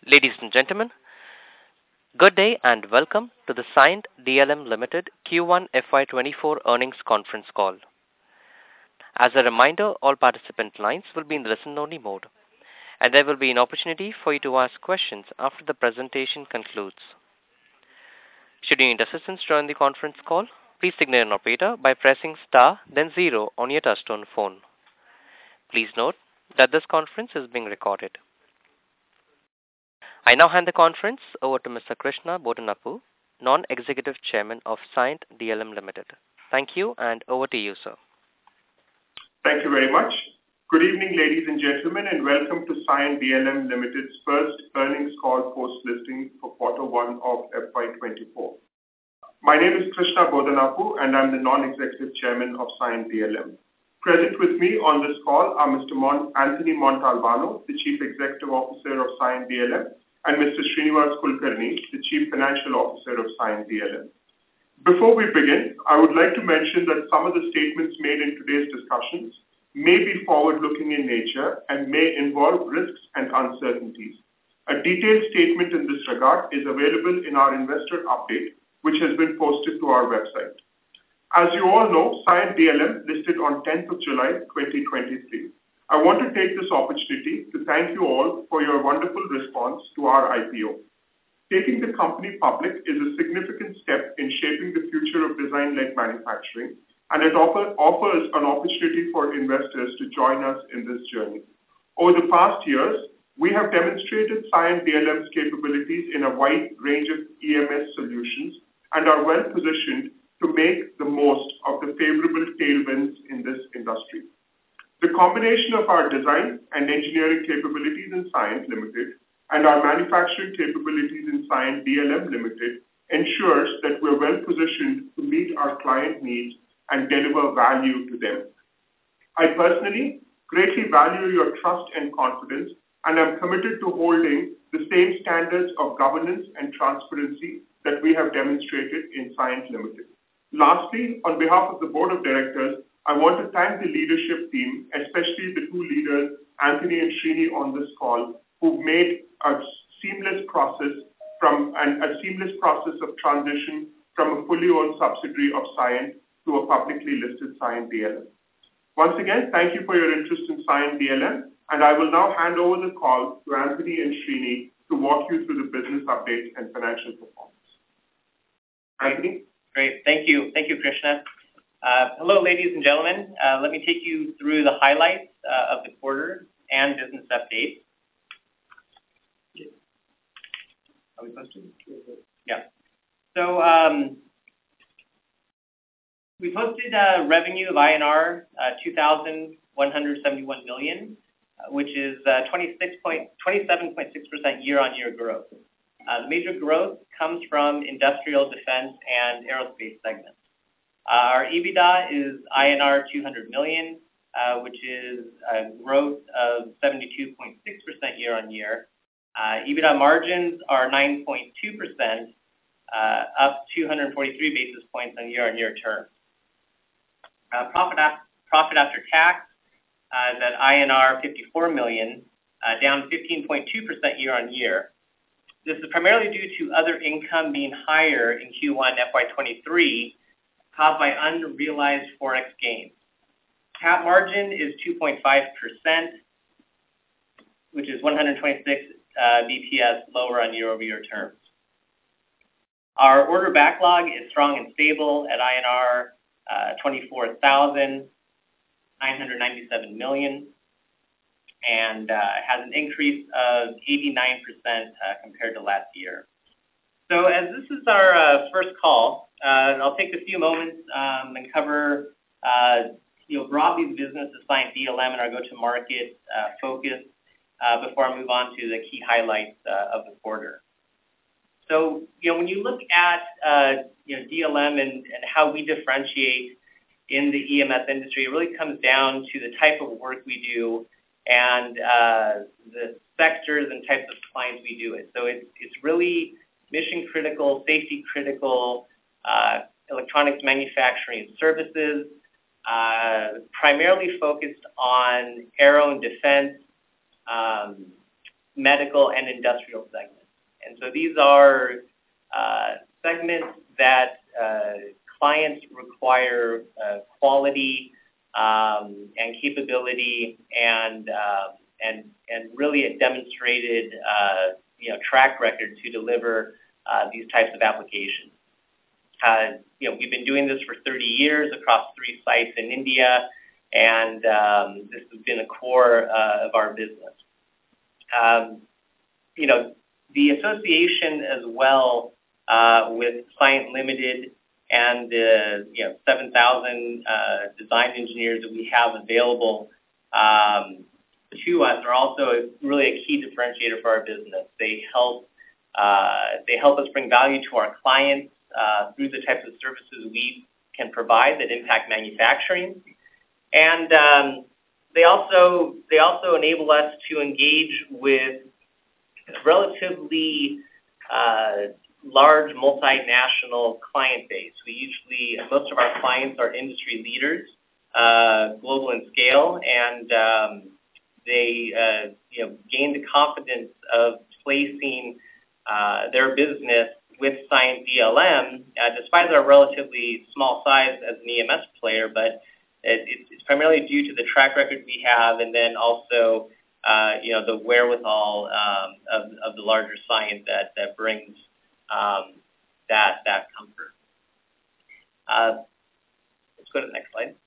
Ladies and gentlemen, good day and welcome to the Cyient DLM Limited Q1 FY24 earnings conference call. As a reminder, all participant lines will be in listen-only mode, and there will be an opportunity for you to ask questions after the presentation concludes. Should you need assistance during the conference call, please signal an operator by pressing star then zero on your touchtone phone. Please note that this conference is being recorded. I now hand the conference over to Mr. Krishna Bodanapu, Non-Executive Chairman of Cyient DLM Limited. Thank you, and over to you, sir. Thank you very much. Good evening, ladies and gentlemen, and welcome to Cyient DLM Limited's first earnings call post-listing for Q1 of FY24. My name is Krishna Bodanapu, and I'm the Non-Executive Chairman of Cyient DLM. Present with me on this call are Mr. Anthony Montalbano, the Chief Executive Officer of Cyient DLM, and Mr. Srinivas Kulkarni, the Chief Financial Officer of Cyient DLM. Before we begin, I would like to mention that some of the statements made in today's discussions may be forward-looking in nature and may involve risks and uncertainties. A detailed statement in this regard is available in our investor update, which has been posted to our website. As you all know, Cyient DLM listed on 10th of July 2023. I want to take this opportunity to thank you all for your wonderful response to our IPO. Taking the company public is a significant step in shaping the future of design-led manufacturing, and it offers an opportunity for investors to join us in this journey. Over the past years, we have demonstrated Cyient DLM's capabilities in a wide range of EMS solutions and are well positioned to make the most of the favorable tailwinds in this industry. The combination of our design and engineering capabilities in Cyient Limited and our manufacturing capabilities in Cyient DLM Limited ensures that we're well positioned to meet our client needs and deliver value to them. I personally greatly value your trust and confidence, and I'm committed to holding the same standards of governance and transparency that we have demonstrated in Cyient Limited. Lastly, on behalf of the Board of Directors, I want to thank the leadership team, especially the two leaders, Anthony and Srini, on this call, who've made a seamless process of transition from a fully owned subsidiary of Cyient to a publicly listed Cyient DLM. Once again, thank you for your interest in Cyient DLM, and I will now hand over the call to Anthony and Srini to walk you through the business update and financial performance. Anthony? Great. Thank you. Thank you, Krishna. Hello, ladies and gentlemen. Let me take you through the highlights of the quarter and business update. Are we posted? Yeah. So we posted revenue of INR 2,171 million, which is 27.6% year-on-year growth. The major growth comes from industrial, defense, and aerospace segments. Our EBITDA is INR 200 million, which is a growth of 72.6% year-on-year. EBITDA margins are 9.2%, up 243 basis points on year-on-year terms. Profit after tax is at INR 54 million, down 15.2% year-on-year. This is primarily due to other income being higher in Q1 FY23, caused by unrealized forex gains. CAP margin is 2.5%, which is 126 BPS lower on year-over-year terms. Our order backlog is strong and stable at INR 24,997 million, and has an increase of 89% compared to last year. So as this is our first call, I'll take a few moments and cover broadly the business of Cyient DLM and our go-to-market focus before I move on to the key highlights of the quarter. So when you look at DLM and how we differentiate in the EMS industry, it really comes down to the type of work we do and the sectors and types of clients we do it. So it's really mission-critical, safety-critical electronics manufacturing services, primarily focused on aero and defense, medical, and industrial segments. And so these are segments that clients require quality and capability and really a demonstrated track record to deliver these types of applications. We've been doing this for 30 years across 3 sites in India, and this has been a core of our business. The association as well with Cyient Limited and the 7,000 design engineers that we have available to us are also really a key differentiator for our business. They help us bring value to our clients through the types of services we can provide that impact manufacturing, and they also enable us to engage with relatively large multinational client base. Most of our clients are industry leaders, global in scale, and they gain the confidence of placing their business with Cyient DLM, despite our relatively small size as an EMS player, but it's primarily due to the track record we have, and then also the wherewithal of the larger Cyient that brings that comfort. Let's go to the next slide.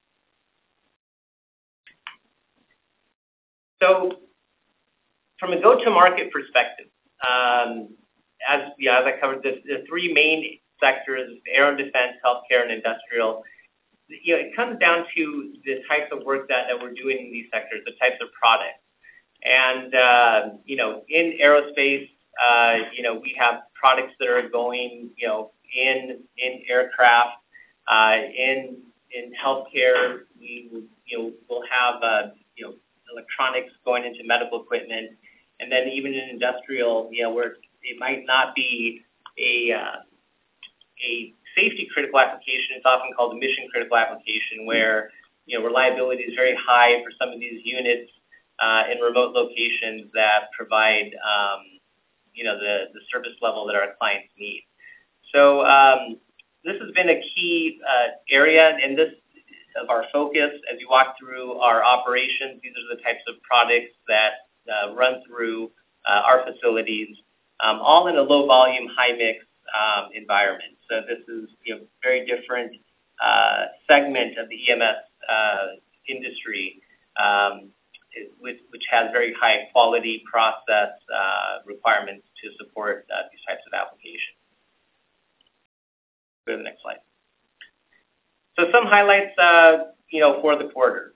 So, from a go-to-market perspective, as I covered this, the 3 main sectors: aero and defense, healthcare, and industrial. It comes down to the types of work that we're doing in these sectors, the types of products. And in aerospace, we have products that are going, in aircraft. In healthcare, we'll have electronics going into medical equipment, and then even in industrial, where it might not be a safety critical application, it's often called a mission critical application, where reliability is very high for some of these units in remote locations that provide the service level that our clients need. So this has been a key area, and this of our focus as you walk through our operations. These are the types of products that run through our facilities, all in a low volume, high mix environment. So this is a very different segment of the EMS industry, which has very high quality process requirements to support these types of applications. Go to the next slide. So some highlights, for the quarter.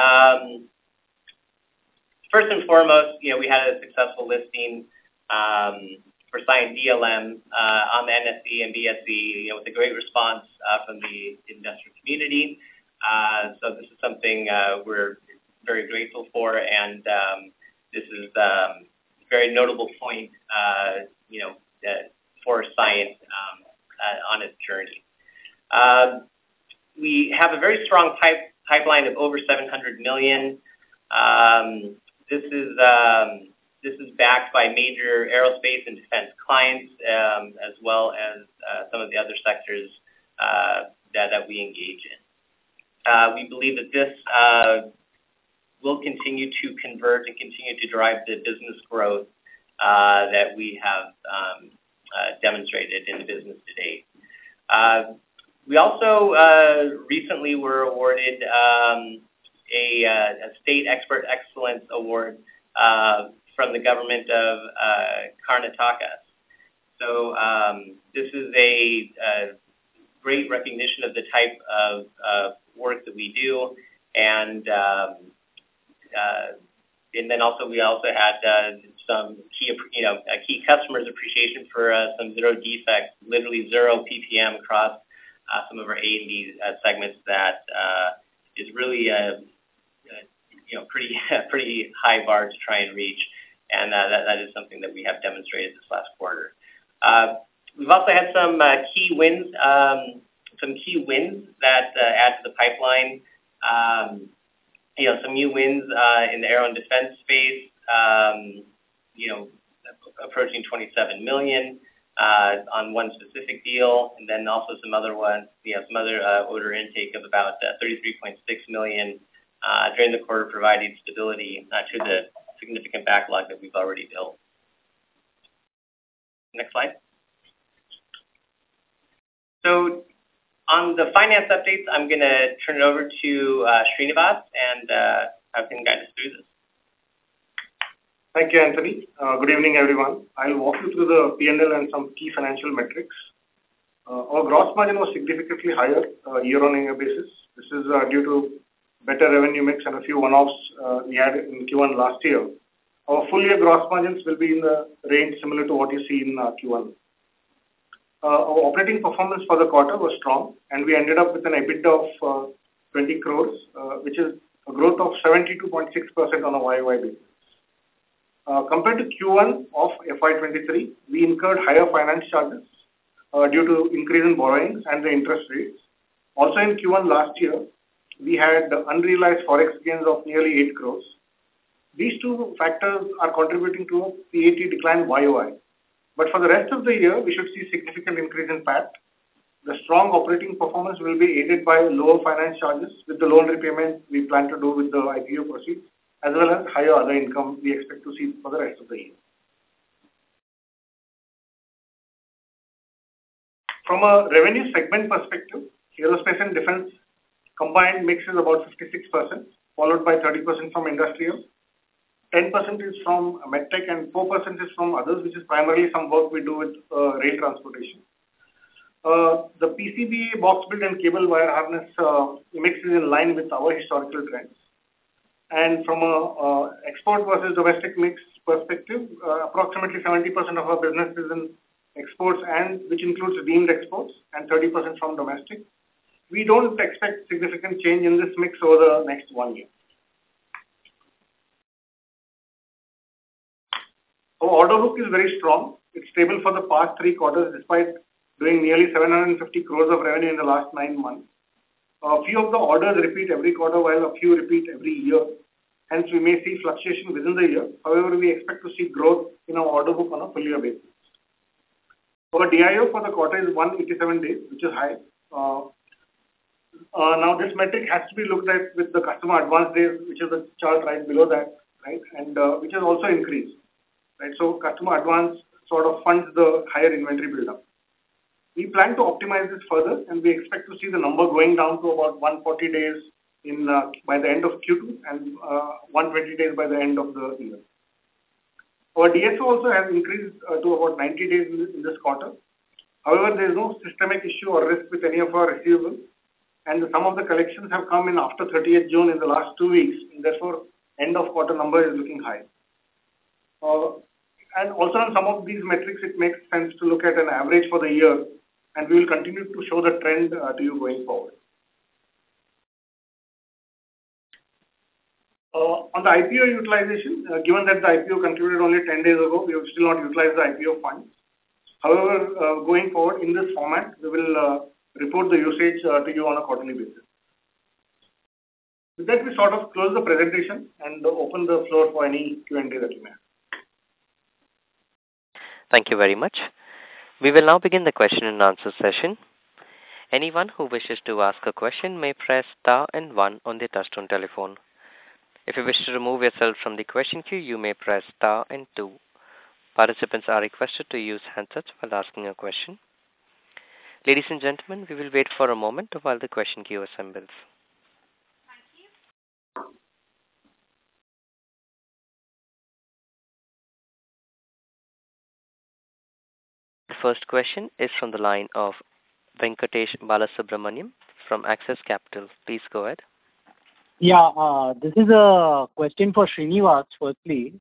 First and foremost, we had a successful listing for Cyient DLM on the NSE and BSE, with a great response from the investor community. So this is something we're very grateful for, and this is a very notable point, for Cyient on its journey. We have a very strong pipeline of over $700 million. This is backed by major aerospace and defense clients, as well as some of the other sectors that we engage in. We believe that this will continue to convert and continue to drive the business growth that we have demonstrated in the business to date. We also recently were awarded a State Expert Excellence Award from the government of Karnataka. So this is a great recognition of the type of work that we do, and then also we also had some key customers appreciation for some zero defects, literally 0 ppm across some of our A&D segments. That is really a pretty high bar to try and reach, and that is something that we have demonstrated this last quarter. We've also had some key wins that add to the pipeline. Some new wins in the aero and defense space. approaching 27 million on one specific deal, and then also some other order intake of about 33.6 million during the quarter, providing stability to the significant backlog that we've already built. Next slide. So on the finance updates, I'm going to turn it over to Srinivas and have him guide us through this. Thank you, Anthony. Good evening, everyone. I'll walk you through the P&L and some key financial metrics. Our gross margin was significantly higher year-on-year basis. This is due to better revenue mix and a few one-offs we had in Q1 last year. Our full-year gross margins will be in the range similar to what you see in Q1. Our operating performance for the quarter was strong, and we ended up with an EBITDA of 20 crores, which is a growth of 72.6% on a YOY basis. Compared to Q1 of FY23, we incurred higher finance charges due to increase in borrowings and the interest rates. Also in Q1 last year, we had unrealized forex gains of nearly 8 crores. These two factors are contributing to a PAT decline YOY. But for the rest of the year, we should see significant increase in PAT. The strong operating performance will be aided by lower finance charges with the loan repayment we plan to do with the IPO proceeds, as well as higher other income we expect to see for the rest of the year. From a revenue segment perspective, aerospace and defense combined mix is about 56%, followed by 30% from industrial. 10% is from medtech and 4% is from others, which is primarily some work we do with rail transportation. The PCB box build and cable wire harness mix is in line with our historical trends. And from a export versus domestic mix perspective, approximately 70% of our business is in exports, and which includes deemed exports, and 30% from domestic. We don't expect significant change in this mix over the next 1 year. Our order book is very strong. It's stable for the past 3 quarters, despite doing nearly 750 crores of revenue in the last 9 months. A few of the orders repeat every quarter, while a few repeat every year. Hence, we may see fluctuation within the year. However, we expect to see growth in our order book on a full year basis. Our DIO for the quarter is 187 days, which is high. Now, this metric has to be looked at with the customer advance days, which is the chart right below that, right, and which has also increased. Right? So customer advance sort of funds the higher inventory buildup. We plan to optimize this further, and we expect to see the number going down to about 140 days by the end of Q2 and 120 days by the end of the year. Our DSO also has increased to about 90 days in this quarter. However, there is no systemic issue or risk with any of our receivables, and some of the collections have come in after 30th June in the last 2 weeks, and therefore end of quarter number is looking high. And also on some of these metrics, it makes sense to look at an average for the year, and we will continue to show the trend to you going forward. On the IPO utilization, given that the IPO concluded only 10 days ago, we have still not utilized the IPO funds. However, going forward in this format, we will report the usage to you on a quarterly basis. With that, we sort of close the presentation and open the floor for any Q&A that you may have. Thank you very much. We will now begin the question and answer session. Anyone who wishes to ask a question may press star and 1 on their touchtone telephone. If you wish to remove yourself from the question queue, you may press star and 2. Participants are requested to use handsets while asking a question. Ladies and gentlemen, we will wait for a moment while the question queue assembles. The first question is from the line of Venkatesh Balasubramaniam from Axis Capital. Please go ahead. Yeah, this is a question for Srinivas firstly.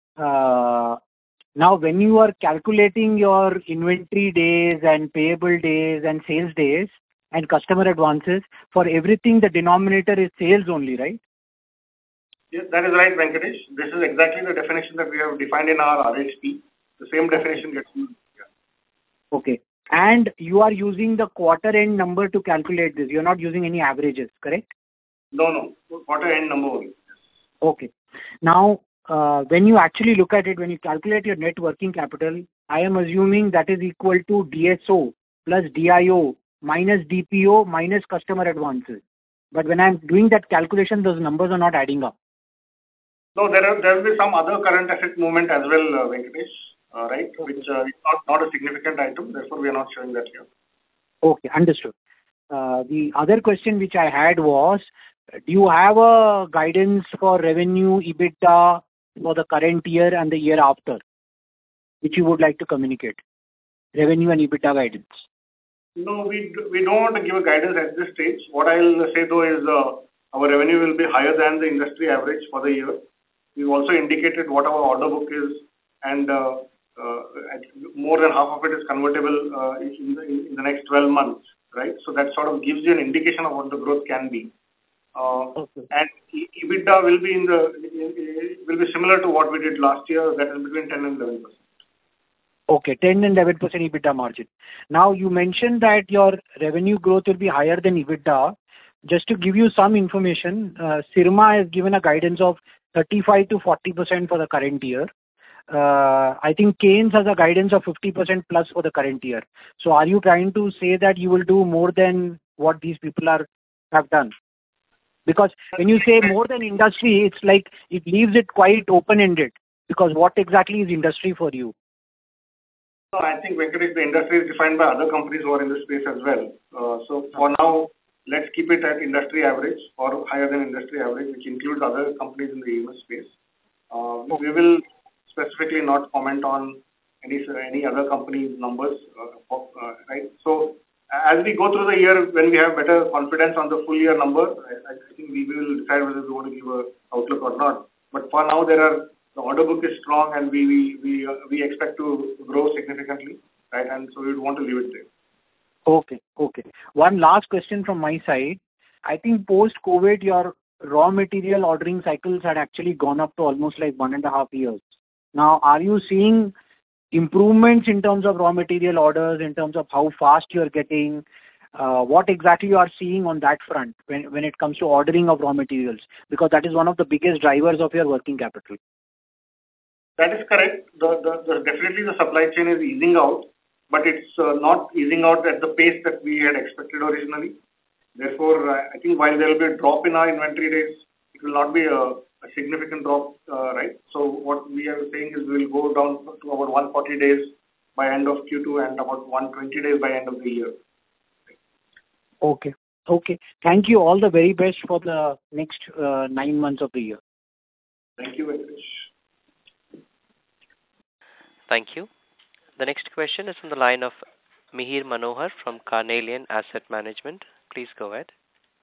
Now, when you are calculating your inventory days and payable days and sales days and customer advances, for everything the denominator is sales only, right? Yes, that is right, Venkatesh. This is exactly the definition that we have defined in our RHP. The same definition gets used here. Okay. And you are using the quarter end number to calculate this. You are not using any averages, correct? No. Quarter end number only. Okay. Now, when you actually look at it, when you calculate your net working capital, I am assuming that is equal to DSO plus DIO minus DPO minus customer advances. But when I'm doing that calculation, those numbers are not adding up. No, there will be some other current asset movement as well, Venkatesh, right? Which is not a significant item. Therefore, we are not showing that here. Okay, understood. The other question which I had was, do you have a guidance for revenue, EBITDA for the current year and the year after, which you would like to communicate? Revenue and EBITDA guidance. No, we don't want to give a guidance at this stage. What I'll say though is our revenue will be higher than the industry average for the year. We've also indicated what our order book is, and more than half of it is convertible in the next 12 months, right? So that sort of gives you an indication of what the growth can be. Okay. And EBITDA will be similar to what we did last year. That is between 10 and 11%. Okay, 10 and 11% EBITDA margin. Now, you mentioned that your revenue growth will be higher than EBITDA. Just to give you some information, Syrma has given a guidance of 35 to 40% for the current year. I think Kaynes has a guidance of 50% plus for the current year. So are you trying to say that you will do more than what these people have done? Because when you say more than industry, it's like it leaves it quite open-ended. Because what exactly is industry for you? No, I think, Venkatesh, the industry is defined by other companies who are in this space as well. So for now, let's keep it at industry average or higher than industry average, which includes other companies in the EMS space. We will specifically not comment on any other company numbers, right? So as we go through the year, when we have better confidence on the full year number, I think we will decide whether we want to give an outlook or not. But for now, the order book is strong, and we expect to grow significantly, right? And so we would want to leave it there. Okay. One last question from my side. I think post-COVID, your raw material ordering cycles had actually gone up to almost like 1.5 years. Now, are you seeing improvements in terms of raw material orders, in terms of how fast you are getting? What exactly you are seeing on that front when it comes to ordering of raw materials? Because that is one of the biggest drivers of your working capital. That is correct. Definitely the supply chain is easing out, but it's not easing out at the pace that we had expected originally. Therefore, I think while there will be a drop in our inventory days, it will not be a significant drop, right? So what we are saying is we will go down to about 140 days by end of Q2 and about 120 days by end of the year. Okay. Thank you. All the very best for the next 9 months of the year. Thank you, Venkatesh. Thank you. The next question is from the line of Mihir Manohar from Carnelian Asset Management. Please go ahead.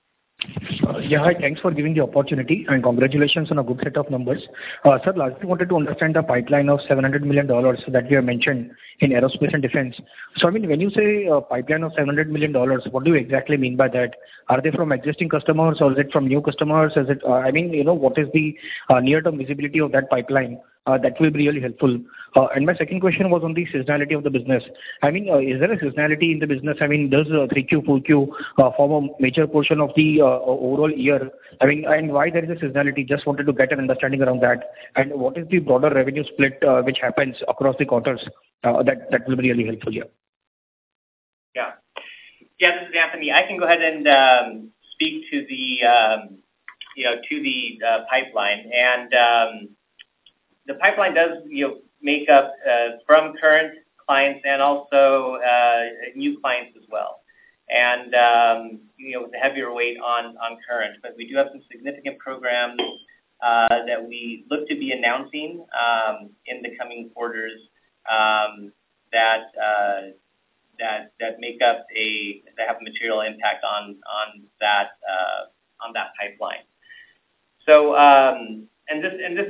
Hi. Thanks for giving the opportunity and congratulations on a good set of numbers. Sir, lastly, wanted to understand the pipeline of $700 million that you have mentioned in aerospace and defense. So, I mean, when you say a pipeline of $700 million, what do you exactly mean by that? Are they from existing customers or is it from new customers? Is it, what is the near-term visibility of that pipeline? That will be really helpful. And my second question was on the seasonality of the business. I mean, is there a seasonality in the business? I mean, does 3Q, 4Q form a major portion of the overall year? I mean, and why there is a seasonality? Just wanted to get an understanding around that. And what is the broader revenue split which happens across the quarters? That will be really helpful here. Yeah, this is Anthony. I can go ahead and speak to the pipeline. And the pipeline does make up from current clients and also new clients as well. And with a heavier weight on current, but we do have some significant programs that we look to be announcing in the coming quarters that make up that have a material impact on that pipeline. So this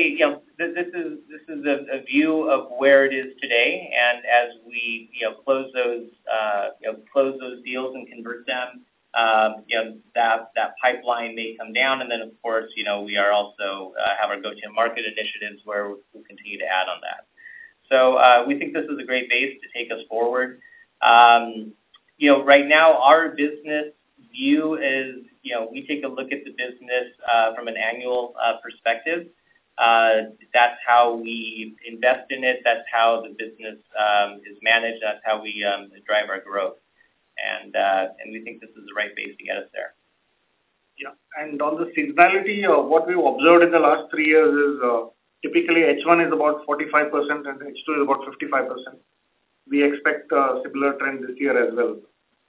is a view of where it is today, and as we close those deals and convert them, that pipeline may come down, and then of course we are also have our go-to-market initiatives where we'll continue to add on that. So we think this is a great base to take us forward. Right now our business view is we take a look at the business from an annual perspective. That's how we invest in it. That's how the business is managed. That's how we drive our growth. And we think this is the right base to get us there. Yeah. And on the seasonality, what we've observed in the last 3 years is typically H1 is about 45% and H2 is about 55%. We expect a similar trend this year as well.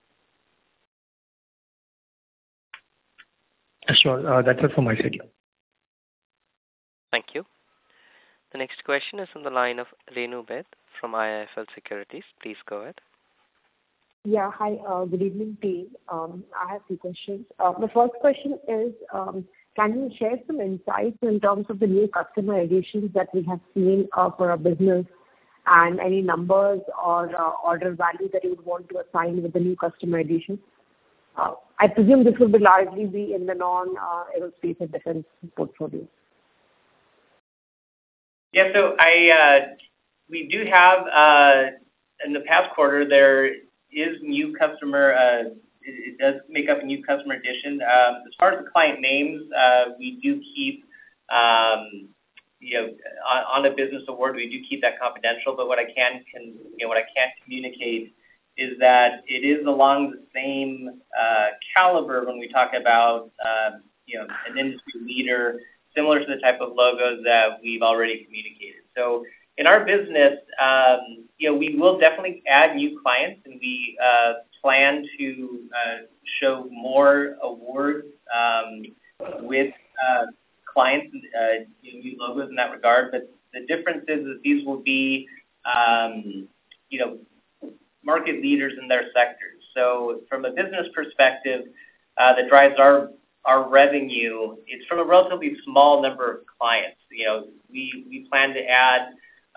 Sure. That's it from my side. Thank you. The next question is on the line of Renu Baid from IIFL Securities. Please go ahead. Yeah. Hi. Good evening, team. I have 2 questions. The first question is, can you share some insights in terms of the new customer additions that we have seen for our business, and any numbers or order value that you would want to assign with the new customer additions? I presume this will largely be in the non-aerospace and defense portfolio. Yeah. So we do have in the past quarter there is new customer. It does make up a new customer addition. As far as the client names, we do keep on a business award. We do keep that confidential. But what I can communicate is that it is along the same caliber when we talk about an industry leader, similar to the type of logos that we've already communicated. So in our business, we will definitely add new clients, and we plan to show more awards with clients, new logos in that regard. But the difference is that these will be, market leaders in their sectors. So from a business perspective, that drives our revenue, it's from a relatively small number of clients. We plan to add,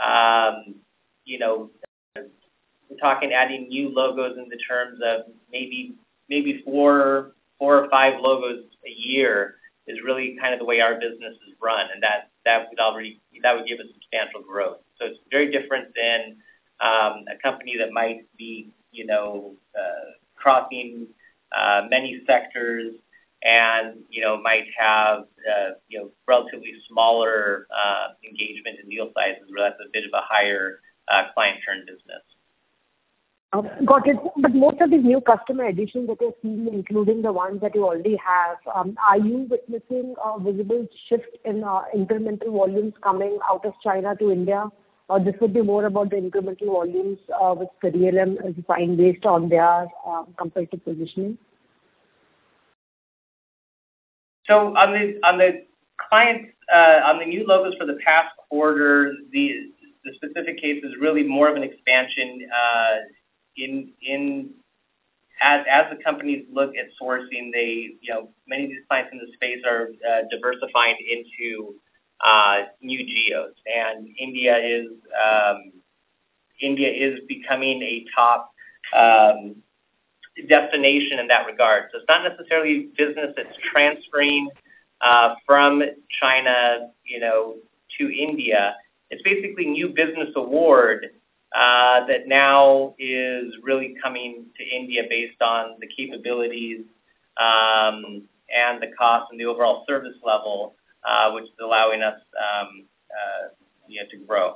we're talking adding new logos in the terms of maybe 4 or 5 logos a year is really kind of the way our business is run, and that would give us substantial growth. So it's very different than a company that might be crossing many sectors and might have relatively smaller engagement and deal sizes, where that's a bit of a higher client churn business. Got it. But most of these new customer additions that you're seeing, including the ones that you already have, are you witnessing a visible shift in incremental volumes coming out of China to India? Or this would be more about the incremental volumes which the DLM is defined based on their competitive positioning? So on the clients, on the new logos for the past quarter, the specific case is really more of an expansion as the companies look at sourcing. Many of these clients in the space are diversifying into new geos, and India is becoming a top destination in that regard. So it's not necessarily business that's transferring from China, to India. It's basically new business award that now is really coming to India based on the capabilities and the cost and the overall service level, which is allowing us to grow.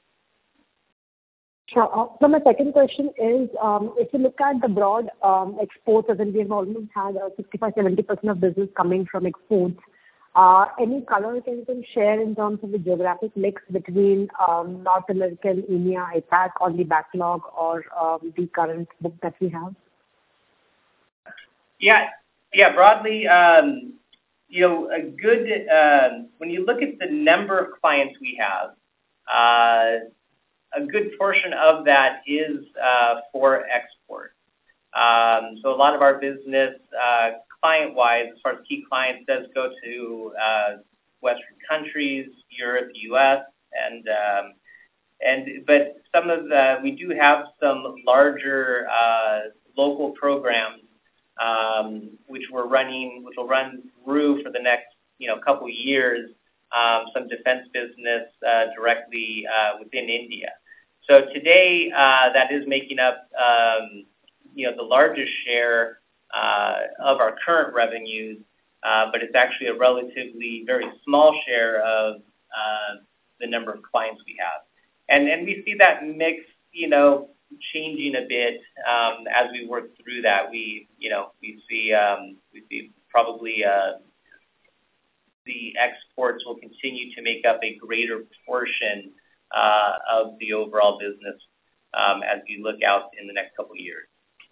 Sure. So my second question is, if you look at the broad exports, as in we have almost had 65-70% of business coming from exports, any color you can share in terms of the geographic mix between North American, EMEA, APAC on the backlog or the current book that we have? Yeah. Broadly, a good when you look at the number of clients we have, a good portion of that is for export. So a lot of our business, client-wise, as far as key clients, does go to Western countries, Europe, U.S., but some of we do have some larger local programs which will run through for the next couple of years. Some defense business directly within India. So today, that is making up the largest share of our current revenues, but it's actually a relatively very small share of the number of clients we have. And we see that mix, changing a bit as we work through that. We see probably the exports will continue to make up a greater portion of the overall business as we look out in the next couple of years.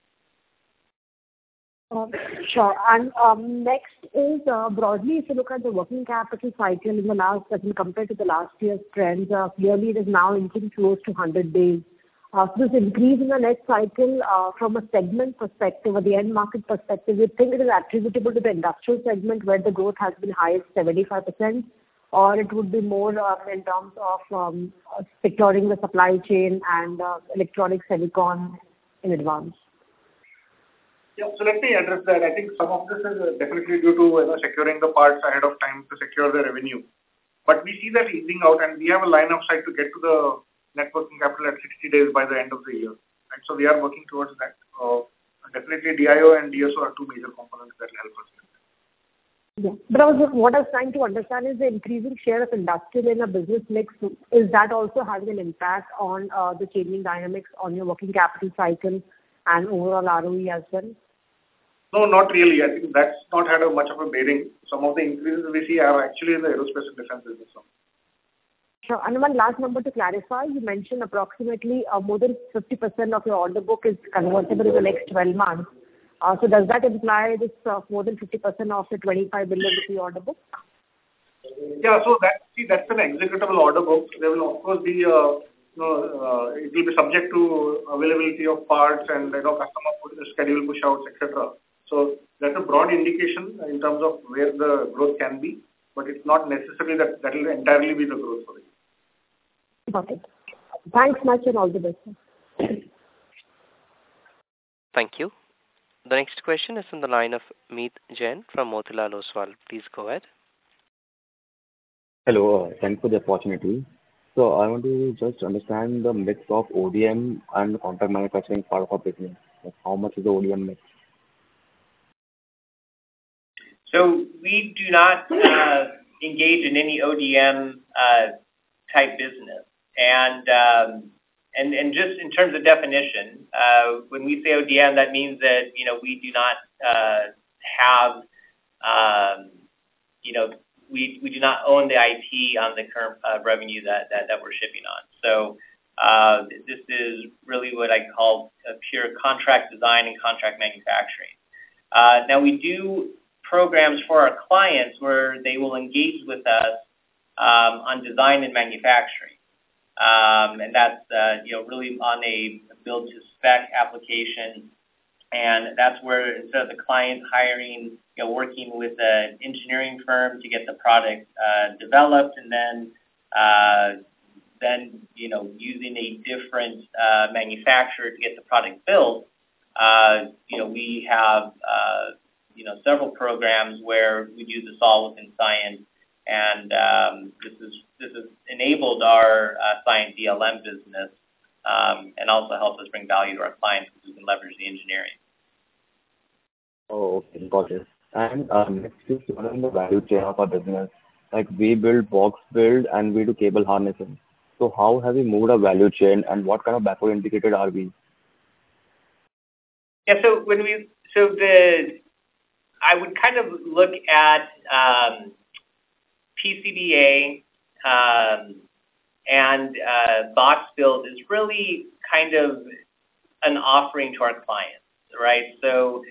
Sure. And next is broadly, if you look at the working capital cycle in the last, as compared to the last year's trends, clearly it is now inching close to 100 days. So this increase in the net cycle from a segment perspective or the end market perspective, you think it is attributable to the industrial segment where the growth has been highest, 75%, or it would be more in terms of securing the supply chain and electronic silicon in advance? Yeah, so let me address that. I think some of this is definitely due to securing the parts ahead of time to secure the revenue. But we see that easing out, and we have a line of sight to get to the net working capital at 60 days by the end of the year. Right? So we are working towards that. Definitely DIO and DSO are two major components that help us. Yeah. But what I was trying to understand is the increasing share of industrial in a business mix. Is that also having an impact on the changing dynamics on your working capital cycle and overall ROE as well? No, not really. I think that's not had much of a bearing. Some of the increases we see are actually in the aerospace and defense business. Sure. And one last number to clarify, you mentioned approximately more than 50% of your order book is convertible in the next 12 months. So does that imply this more than 50% of the 25 billion rupee order book? Yeah, so that's an executable order book. There will of course be it will be subject to availability of parts and customer schedule push outs, etc. So that's a broad indication in terms of where the growth can be, but it's not necessarily that will entirely be the growth for it. Got it. Thanks much and all the best. Thank you. The next question is from the line of Meet Jain from Motilal Oswal. Please go ahead. Hello, thanks for the opportunity. So I want to just understand the mix of ODM and contract manufacturing part of our business. Like how much is the ODM mix? So we do not engage in any ODM type business. And just in terms of definition, when we say ODM, that means that, we do not have, we do not own the IP on the current revenue that we're shipping on. So this is really what I call a pure contract design and contract manufacturing. Now we do programs for our clients where they will engage with us on design and manufacturing. And that's, really on a build to spec application. And that's where instead of the client hiring, working with an engineering firm to get the product developed and then using a different manufacturer to get the product built, we have, several programs where we do this all within Cyient. And this has enabled our Cyient DLM business and also helps us bring value to our clients because we can leverage the engineering. Oh, okay, got it. And next is on the value chain of our business. Like we build box build and we do cable harnessing. So how have we moved our value chain and what kind of backward integrated are we? Yeah, I would kind of look at PCBA and box build is really kind of an offering to our clients, right? So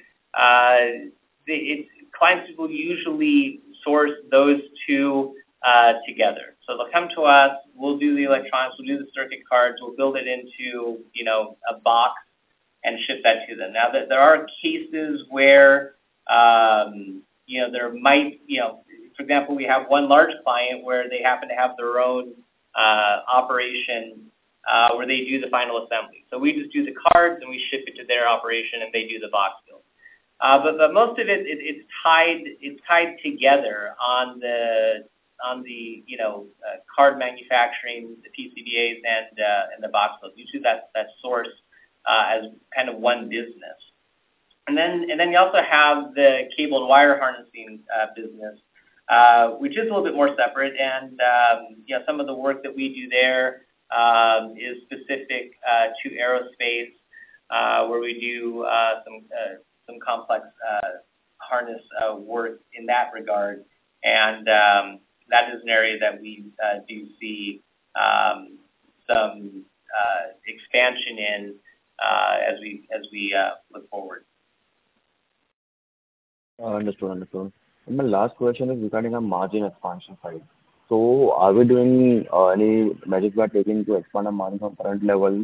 clients will usually source those two together. So they'll come to us, we'll do the electronics, we'll do the circuit cards, we'll build it into, a box and ship that to them. Now, there are cases where, there might, for example, we have one large client where they happen to have their own operation where they do the final assembly. So we just do the cards and we ship it to their operation and they do the box build. But most of it, it's tied together on the card manufacturing, the PCBAs and the box build. Usually that's sourced as kind of one business. And then you also have the cable and wire harnessing business, which is a little bit more separate. And some of the work that we do there is specific to aerospace, where we do some complex harness work in that regard. And that is an area that we do see some expansion in as we look forward. Understood. And my last question is regarding our margin expansion side. So are we doing any measures we are taking to expand our margin from current levels?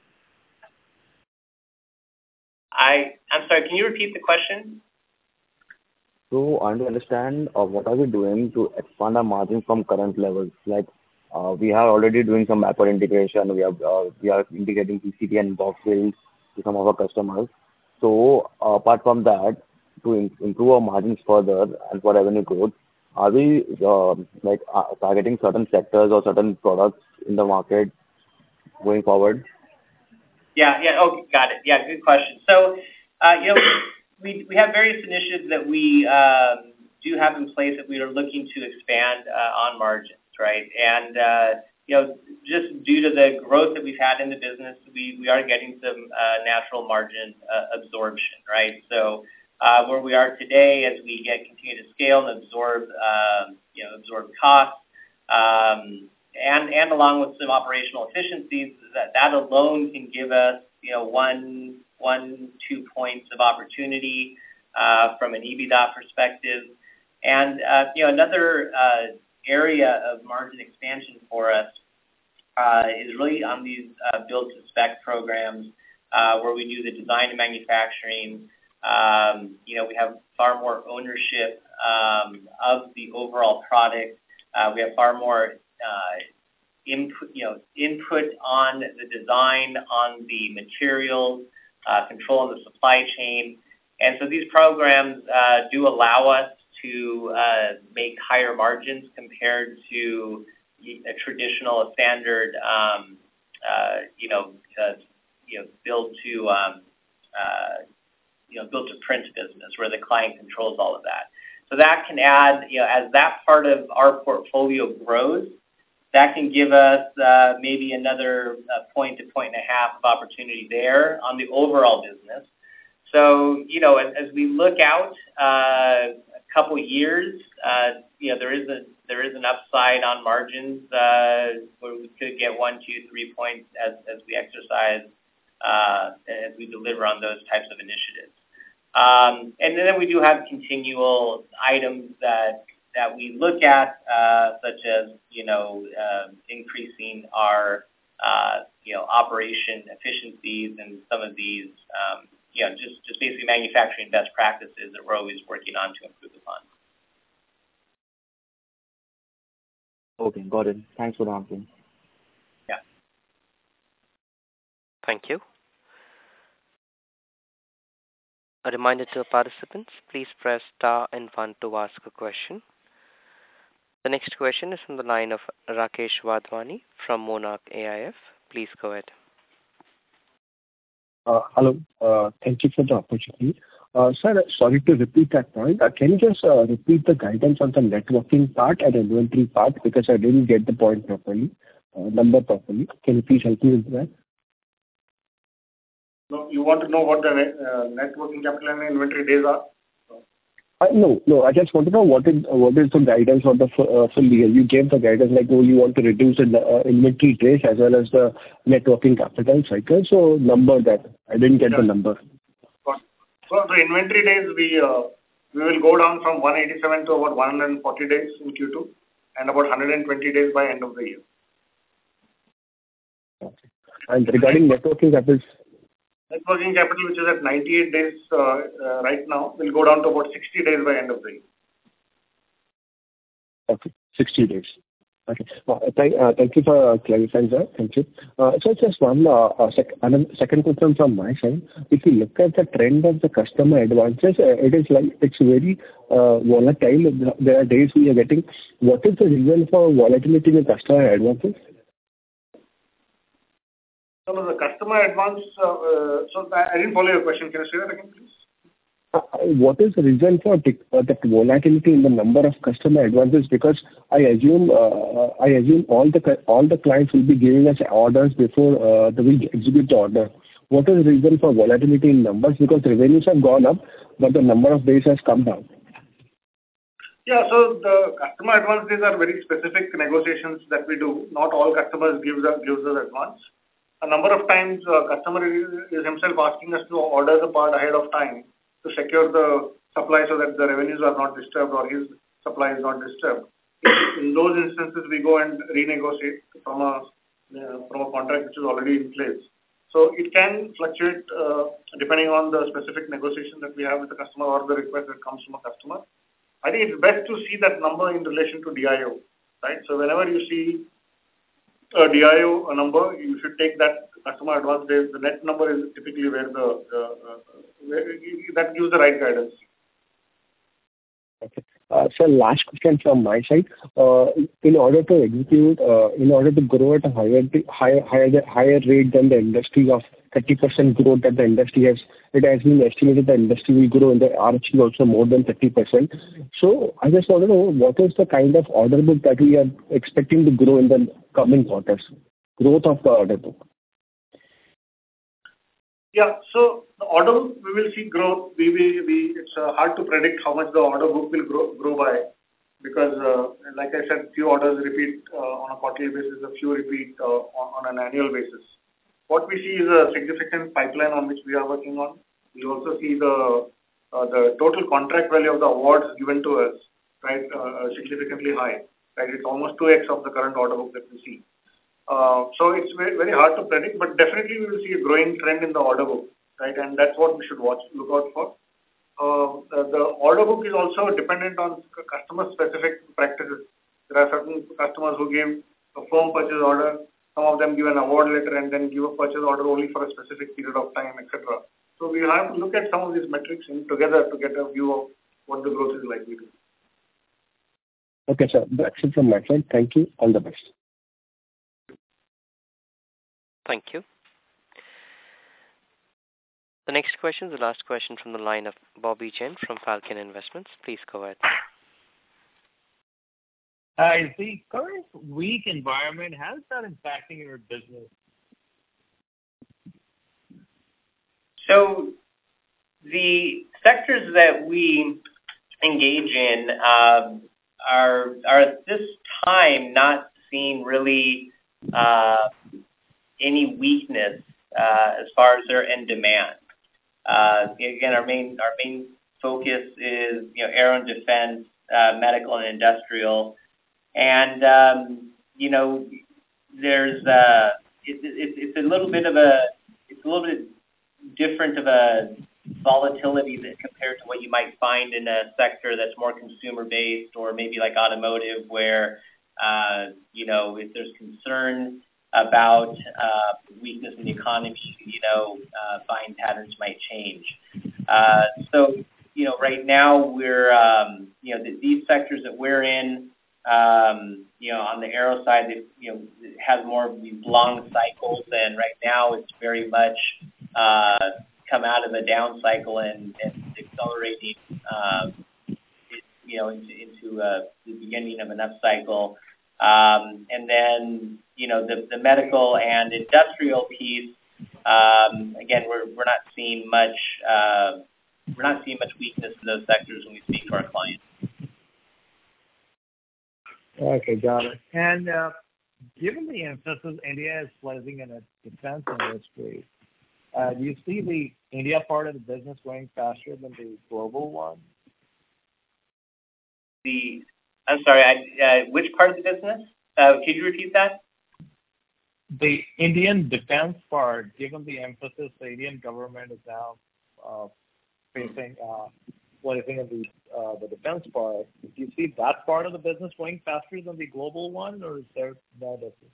I'm sorry, can you repeat the question? So I want to understand what are we doing to expand our margin from current levels? Like we are already doing some backward integration. We are integrating PCB and box builds to some of our customers. So apart from that, to improve our margins further and for revenue growth, are we targeting certain sectors or certain products in the market going forward? Yeah. Okay, got it. Yeah, good question. So, we have various initiatives that we do have in place that we are looking to expand on margins, right? And just due to the growth that we've had in the business, we are getting some natural margin absorption, right? So where we are today, as we continue to scale and absorb costs, and along with some operational efficiencies, that alone can give us 1-2 points of opportunity from an EBITDA perspective. And another area of margin expansion for us is really on these build to spec programs where we do the design and manufacturing. We have far more ownership of the overall product. We have far more input on the design, on the materials, control of the supply chain. And so these programs do allow us to make higher margins compared to a traditional standard, build to print business where the client controls all of that. So that can add, as that part of our portfolio grows, that can give us maybe another point to point and a half of opportunity there on the overall business. So, as we look out a couple years, there is an upside on margins where we could get 1, 2, 3 points as we exercise, as we deliver on those types of initiatives. And then we do have continual items that we look at, such as increasing our operation efficiencies and some of these just basically manufacturing best practices that we're always working on to improve upon. Okay, got it. Thanks for the answer. Yeah. Thank you. A reminder to participants, please press star and 1 to ask a question. The next question is from the line of Rakesh Wadhwani from Monarch AIF. Please go ahead. Hello. Thank you for the opportunity. Sir, sorry to repeat that point. Can you just repeat the guidance on the networking part and inventory part, because I didn't get the point properly, number properly. Can you please help me with that? No, you want to know what the net working capital and inventory days are? No. I just want to know what is the guidance for the full year. You gave the guidance you want to reduce the inventory days as well as the net working capital cycle. So number that I didn't get the number. So the inventory days we will go down from 187 to about 140 days in Q2 and about 120 days by end of the year. Okay. And regarding net working capital. Net working capital, which is at 98 days right now, will go down to about 60 days by end of the year. Okay, 60 days. Okay. Thank you for clarifying that. Thank you. So just one second question from my side. If you look at the trend of the customer advances, it's very volatile. There are days we are getting. What is the reason for volatility in the customer advances? So the customer advance, I didn't follow your question. Can you say that again, please? What is the reason for that volatility in the number of customer advances? Because I assume all the clients will be giving us orders before we execute the order. What is the reason for volatility in numbers? Because revenues have gone up, but the number of days has come down. Yeah, so the customer advances are very specific negotiations that we do. Not all customers gives us advance. A number of times, customer is himself asking us to order the part ahead of time to secure the supply so that the revenues are not disturbed or his supply is not disturbed. In those instances, we go and renegotiate from a contract which is already in place. So it can fluctuate depending on the specific negotiation that we have with the customer or the request that comes from a customer. I think it's best to see that number in relation to DIO, right? So whenever you see a DIO number, you should take that customer advance days. The net number is typically where that gives the right guidance. Okay. So last question from my side. In order to execute, in order to grow at a higher rate than the industry of 30% growth that the industry has, it has been estimated the industry will grow in the RHP also more than 30%. So I just want to know what is the kind of order book that we are expecting to grow in the coming quarters, growth of the order book. Yeah, so the order book, we will see growth. It's hard to predict how much the order book will grow by because, like I said, few orders repeat on a quarterly basis, a few repeat on an annual basis. What we see is a significant pipeline on which we are working on. We also see the total contract value of the awards given to us, right, significantly high. Right, it's almost 2x of the current order book that we see. So it's very hard to predict, but definitely we will see a growing trend in the order book, right? And that's what we should look out for. The order book is also dependent on customer-specific practices. There are certain customers who give a firm purchase order. Some of them give an award letter and then give a purchase order only for a specific period of time, etc. So we have to look at some of these metrics together to get a view of what the growth is likely to be. Okay, sir. That's it from my side. Thank you. All the best. Thank you. The next question is the last question from the line of Bobby Chen from Falcon Investments. Please go ahead. Is the current weak environment, how is that impacting your business? So the sectors that we engage in are at this time not seeing really any weakness as far as their end demand. Again, our main focus is aero and defense, medical and industrial, and there's it's a little bit different of a volatility that compared to what you might find in a sector that's more consumer based or maybe like automotive, where if there's concern about weakness in the economy, buying patterns might change. So right now we're these sectors that we're in, on the aero side, it has more of these long cycles, and right now it's very much come out of a down cycle and accelerating into the beginning of an up cycle. And then the medical and industrial piece, again, we're not seeing much weakness in those sectors when we speak to our clients. Okay, got it. And given the emphasis India is placing in its defense industry, do you see the India part of the business going faster than the global one? I'm sorry, which part of the business? Could you repeat that? The Indian defense part, given the emphasis the Indian government is now placing in the defense part, do you see that part of the business going faster than the global one, or is there no difference?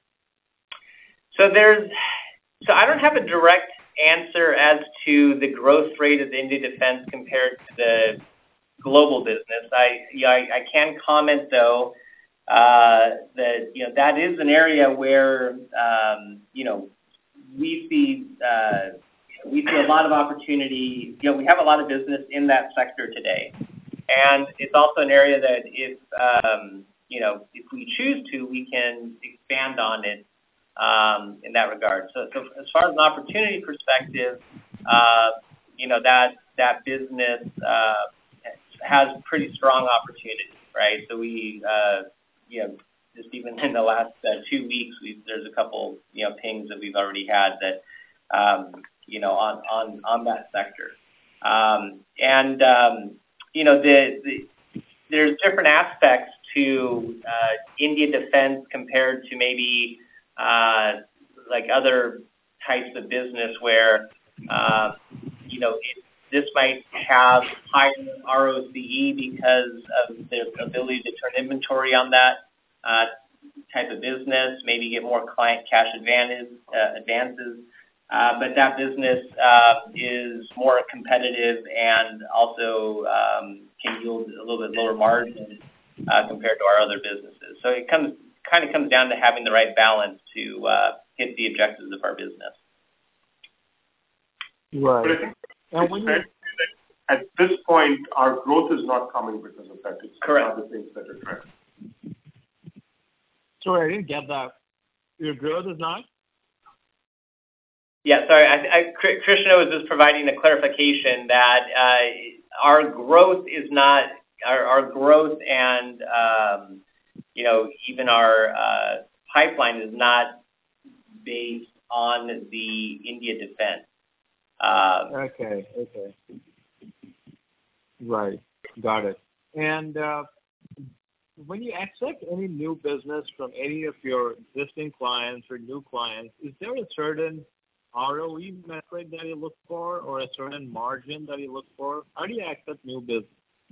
So I don't have a direct answer as to the growth rate of the Indian defense compared to the global business. I can comment though that that is an area where we see we see a lot of opportunity. We have a lot of business in that sector today, and it's also an area that if we choose to, we can expand on it in that regard. So as far as an opportunity perspective, that business has pretty strong opportunities, right? So we, just even in the last 2 weeks, there's a couple, pings that we've already had that, on that sector. There's different aspects to India defense compared to maybe like other types of business where, this might have higher ROCE because of the ability to turn inventory on that type of business, maybe get more client cash advances. But that business is more competitive and also can yield a little bit lower margins compared to our other businesses. So it comes down to having the right balance to hit the objectives of our business. Right. But I think at this point, our growth is not coming because of that. It's correct. Other things that are driving. Sorry, I didn't get that. Your growth is not? Yeah, sorry. Krishna was just providing a clarification that our growth is not our growth, and even our pipeline is not based on the India defense. Okay. Right. Got it. And when you accept any new business from any of your existing clients or new clients, is there a certain ROE metric that you look for or a certain margin that you look for? How do you accept new business?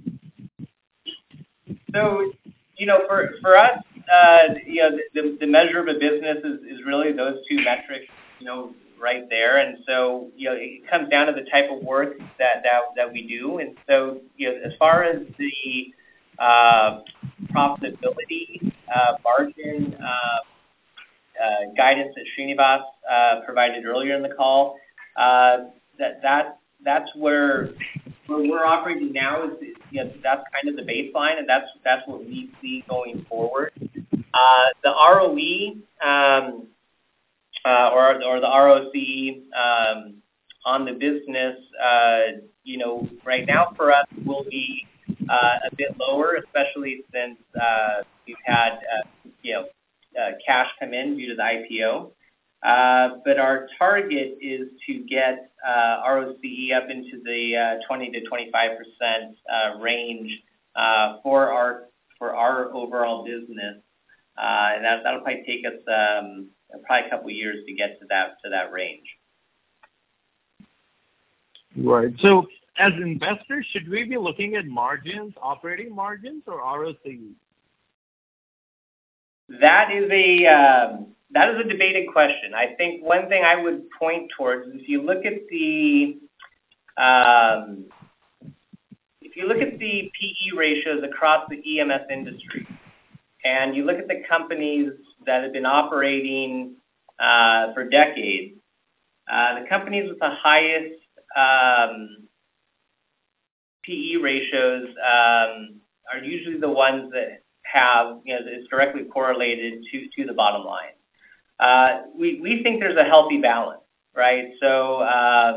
So, for us, the measure of a business is really those two metrics, right there. And so, it comes down to the type of work that we do. And so, as far as the profitability, margin, guidance that Srinivas provided earlier in the call, that's where we're operating now. That's kind of the baseline, and that's what we see going forward. The ROE or the ROCE on the business, right now for us will be a bit lower, especially since we've had cash come in due to the IPO. But our target is to get ROCE up into the 20 to 25% range for our overall business, and that'll probably take us probably a couple of years to get to that range. Right. So, as investors, should we be looking at margins, operating margins, or ROCE? That is a debated question. I think one thing I would point towards is if you look at the PE ratios across the EMS industry, and you look at the companies that have been operating for decades, the companies with the highest PE ratios are usually the ones that have, it's directly correlated to the bottom line. We think there's a healthy balance, right? So, are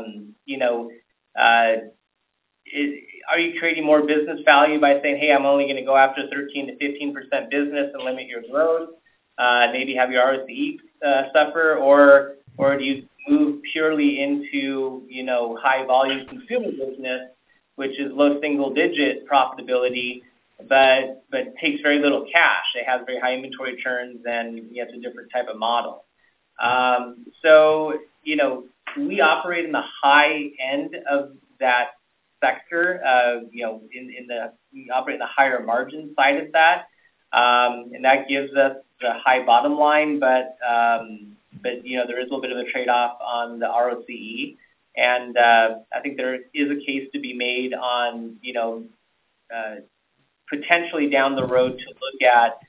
you creating more business value by saying, hey, I'm only going to go after 13 to 15% business and limit your growth, maybe have your ROCE suffer, or do you move purely into, high volume consumer business, which is low single digit profitability, but takes very little cash. It has very high inventory turns, and it's a different type of model. So, we operate in the high end of that sector. We operate in the higher margin side of that, and that gives us the high bottom line. But there is a little bit of a trade-off on the ROCE, and I think there is a case to be made on potentially down the road to look at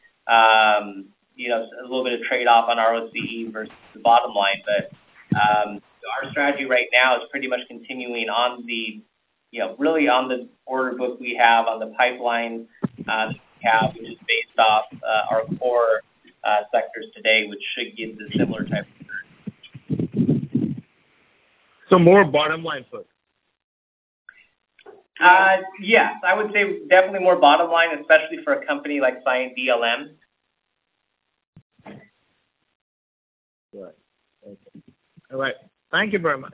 a little bit of trade-off on ROCE versus the bottom line. But our strategy right now is pretty much continuing on the, really on the order book we have, on the pipeline that we have, which is based off our core sectors today, which should give the similar type of return. So more bottom line focus. Yes, I would say definitely more bottom line, especially for a company like Cyient DLM. Right. Okay. All right. Thank you very much.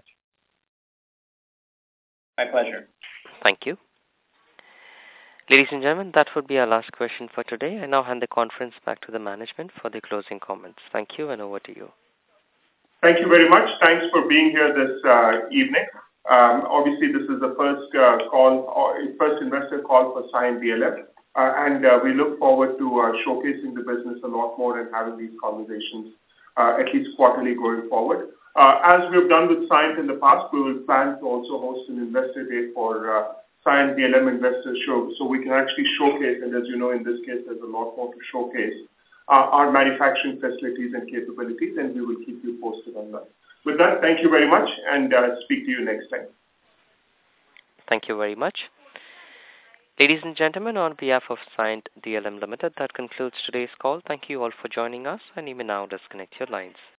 My pleasure. Thank you. Ladies and gentlemen, that would be our last question for today. I now hand the conference back to the management for the closing comments. Thank you, and over to you. Thank you very much. Thanks for being here this evening. Obviously, this is the first first investor call for Cyient DLM, and we look forward to showcasing the business a lot more and having these conversations at least quarterly going forward. As we've done with Cyient in the past, we will plan to also host an investor day for Cyient DLM Investor Show, so we can actually showcase, and as you know, in this case, there's a lot more to showcase, our manufacturing facilities and capabilities, and we will keep you posted on that. With that, thank you very much, and speak to you next time. Thank you very much. Ladies and gentlemen, on behalf of Cyient DLM Limited, that concludes today's call. Thank you all for joining us, and you may now disconnect your lines.